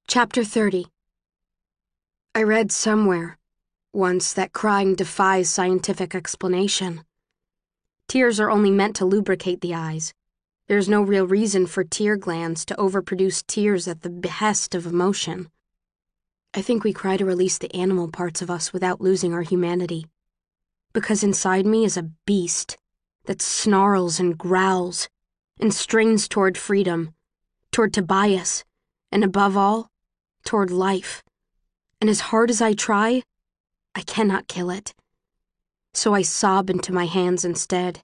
Chapter 30. I read somewhere, once, that crying defies scientific explanation. Tears are only meant to lubricate the eyes. There's no real reason for tear glands to overproduce tears at the behest of emotion. I think we cry to release the animal parts of us without losing our humanity. Because inside me is a beast that snarls and growls and strains toward freedom, toward Tobias, and above all, toward life. And as hard as I try, I cannot kill it. So I sob into my hands instead.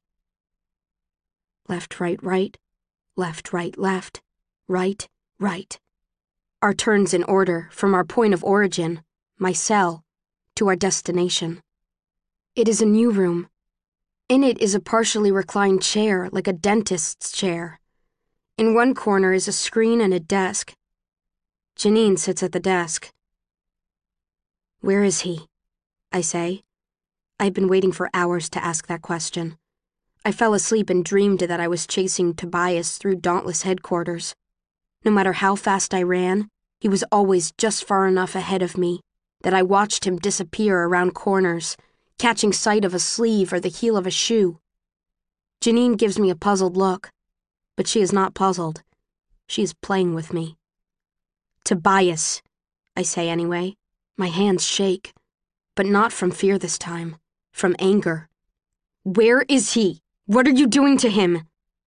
Left, right, right. Left, right, left. Right, right. Our turns in order from our point of origin, my cell, to our destination. It is a new room. In it is a partially reclined chair, like a dentist's chair. In one corner is a screen and a desk. Janine sits at the desk. "Where is he?" I say. I've been waiting for hours to ask that question. I fell asleep and dreamed that I was chasing Tobias through Dauntless headquarters. No matter how fast I ran, he was always just far enough ahead of me that I watched him disappear around corners, catching sight of a sleeve or the heel of a shoe. Janine gives me a puzzled look, but she is not puzzled. She is playing with me. "Tobias," I say anyway. My hands shake, but not from fear this time, from anger. "Where is he? What are you doing to him?"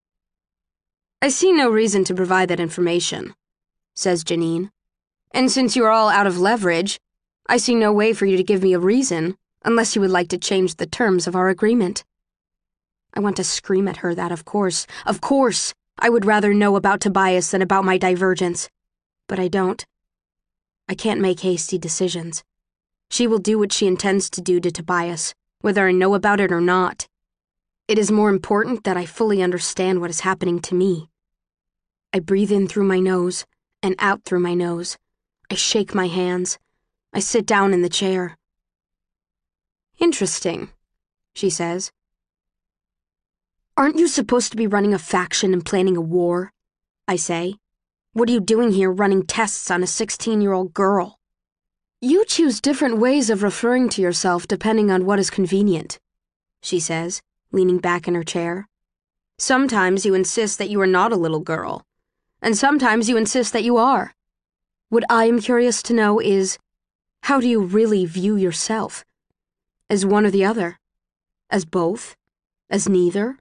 "I see no reason to provide that information," says Janine. "And since you are all out of leverage, I see no way for you to give me a reason, unless you would like to change the terms of our agreement." I want to scream at her that, of course, I would rather know about Tobias than about my divergence. But I don't. I can't make hasty decisions. She will do what she intends to do to Tobias, whether I know about it or not. It is more important that I fully understand what is happening to me. I breathe in through my nose and out through my nose. I shake my hands. I sit down in the chair. "Interesting," she says. "Aren't you supposed to be running a faction and planning a war?" I say. "What are you doing here running tests on a 16-year-old girl?" "You choose different ways of referring to yourself depending on what is convenient," she says, leaning back in her chair. "Sometimes you insist that you are not a little girl, and sometimes you insist that you are. What I am curious to know is, how do you really view yourself? As one or the other? As both? As neither?"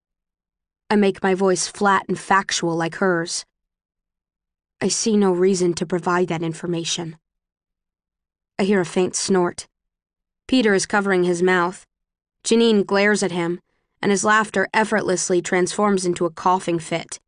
I make my voice flat and factual like hers. I see no reason to provide that information. I hear a faint snort. Peter is covering his mouth. Janine glares at him, and his laughter effortlessly transforms into a coughing fit.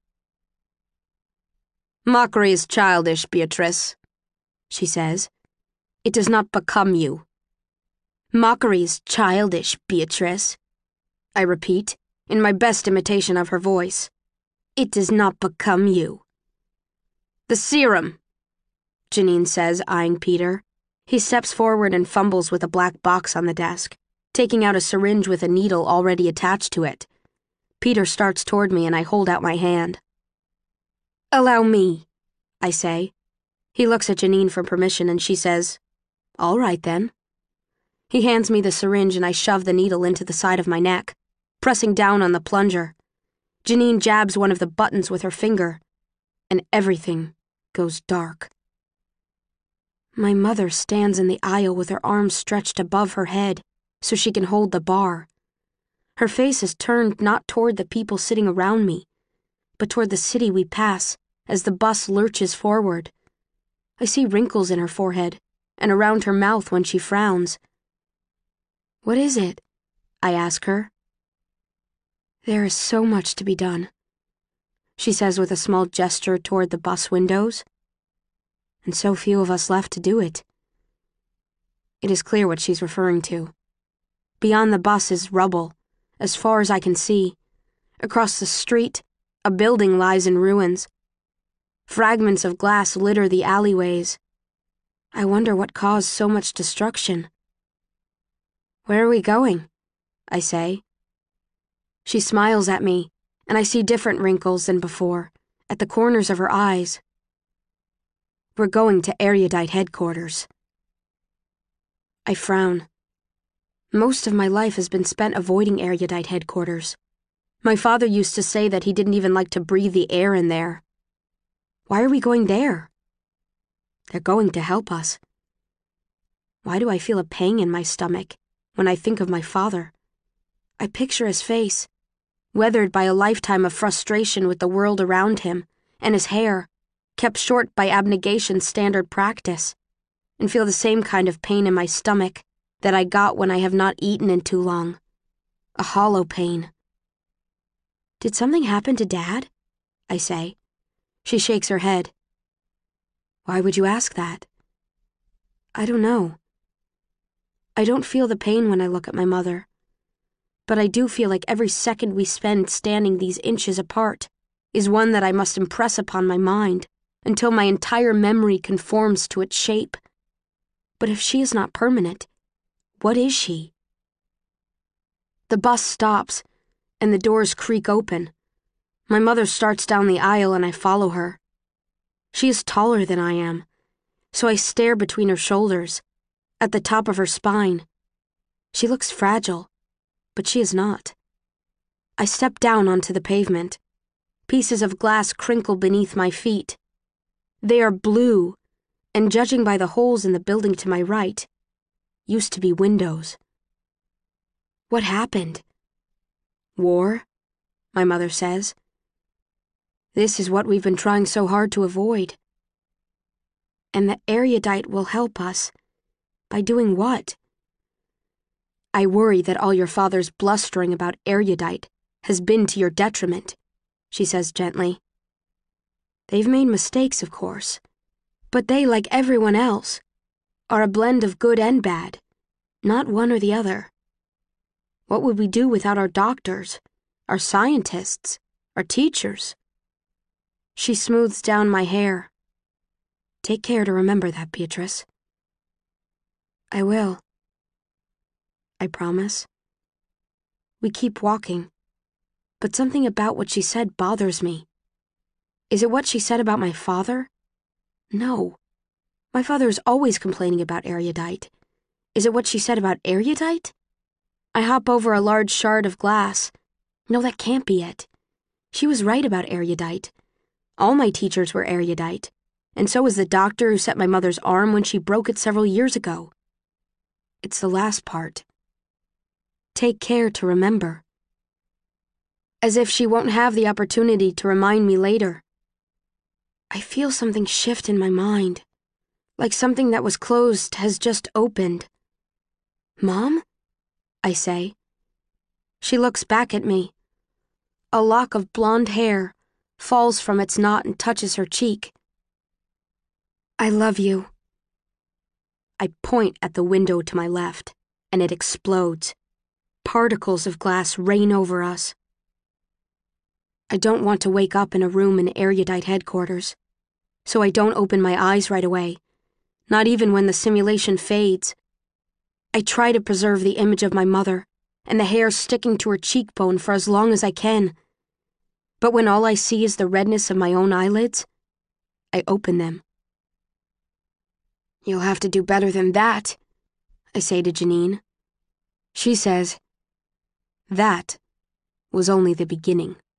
"Mockery is childish, Beatrice," she says. "It does not become you." "Mockery is childish, Beatrice," I repeat, in my best imitation of her voice. "It does not become you." "The serum," Janine says, eyeing Peter. He steps forward and fumbles with a black box on the desk, taking out a syringe with a needle already attached to it. Peter starts toward me and I hold out my hand. "Allow me," I say. He looks at Janine for permission and she says, "All right then." He hands me the syringe and I shove the needle into the side of my neck, pressing down on the plunger. Janine jabs one of the buttons with her finger, and everything goes dark. My mother stands in the aisle with her arms stretched above her head so she can hold the bar. Her face is turned not toward the people sitting around me, but toward the city we pass as the bus lurches forward. I see wrinkles in her forehead and around her mouth when she frowns. "What is it?" I ask her. "There is so much to be done," she says with a small gesture toward the bus windows. "And so few of us left to do it." It is clear what she's referring to. Beyond the bus is rubble, as far as I can see. Across the street, a building lies in ruins. Fragments of glass litter the alleyways. I wonder what caused so much destruction. "Where are we going?" I say. She smiles at me, and I see different wrinkles than before, at the corners of her eyes. We're going to Erudite headquarters. I frown. Most of my life has been spent avoiding Erudite headquarters. My father used to say that he didn't even like to breathe the air in there. Why are we going there? They're going to help us. Why do I feel a pang in my stomach when I think of my father? I picture his face, weathered by a lifetime of frustration with the world around him, and his hair, kept short by abnegation's standard practice, and feel the same kind of pain in my stomach that I got when I have not eaten in too long. A hollow pain. Did something happen to Dad? I say. She shakes her head. Why would you ask that? I don't know. I don't feel the pain when I look at my mother. But I do feel like every second we spend standing these inches apart is one that I must impress upon my mind until my entire memory conforms to its shape. But if she is not permanent, what is she? The bus stops, and the doors creak open. My mother starts down the aisle and I follow her. She is taller than I am, so I stare between her shoulders, at the top of her spine. She looks fragile, but she is not. I step down onto the pavement. Pieces of glass crinkle beneath my feet. They are blue, and judging by the holes in the building to my right, used to be windows. What happened? War, my mother says. This is what we've been trying so hard to avoid. And the erudite will help us. By doing what? I worry that all your father's blustering about erudite has been to your detriment, she says gently. They've made mistakes, of course, but they, like everyone else, are a blend of good and bad, not one or the other. What would we do without our doctors, our scientists, our teachers? She smooths down my hair. Take care to remember that, Beatrice. I will. I promise. We keep walking, but something about what she said bothers me. Is it what she said about my father? No. My father is always complaining about erudite. Is it what she said about erudite? I hop over a large shard of glass. No, that can't be it. She was right about erudite. All my teachers were erudite, and so was the doctor who set my mother's arm when she broke it several years ago. It's the last part. Take care to remember. As if she won't have the opportunity to remind me later. I feel something shift in my mind, like something that was closed has just opened. Mom? I say. She looks back at me. A lock of blonde hair falls from its knot and touches her cheek. I love you. I point at the window to my left, and it explodes. Particles of glass rain over us. I don't want to wake up in a room in erudite headquarters, so I don't open my eyes right away, not even when the simulation fades. I try to preserve the image of my mother and the hair sticking to her cheekbone for as long as I can. But when all I see is the redness of my own eyelids, I open them. You'll have to do better than that, I say to Janine. She says, that was only the beginning.